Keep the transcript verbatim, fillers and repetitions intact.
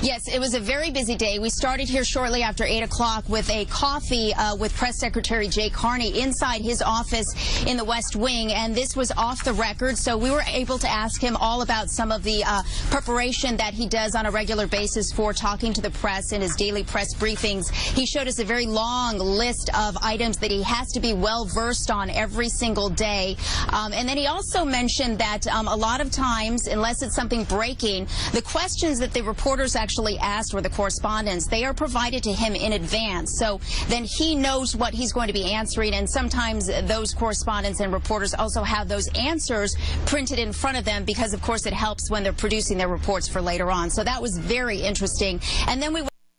Yes, it was a very busy day. We started here shortly after eight o'clock with a coffee uh, with Press Secretary Jay Carney inside his office in the West Wing, and this was off the record, so we were able to ask him all about some of the uh, preparation that he does on a regular basis for talking to the press in his daily press briefings. He showed us a very long list of items that he has to be well versed on every single day. Um, and then he also mentioned that um, a lot of times, unless it's something breaking, the questions that the reporters actually asked, or the correspondents, they are provided to him in advance. So then he knows what he's going to be answering, and sometimes those correspondents and reporters also have those answers printed in front of them because, of course, it helps when they're producing their reports for later on. So that was very interesting. And then we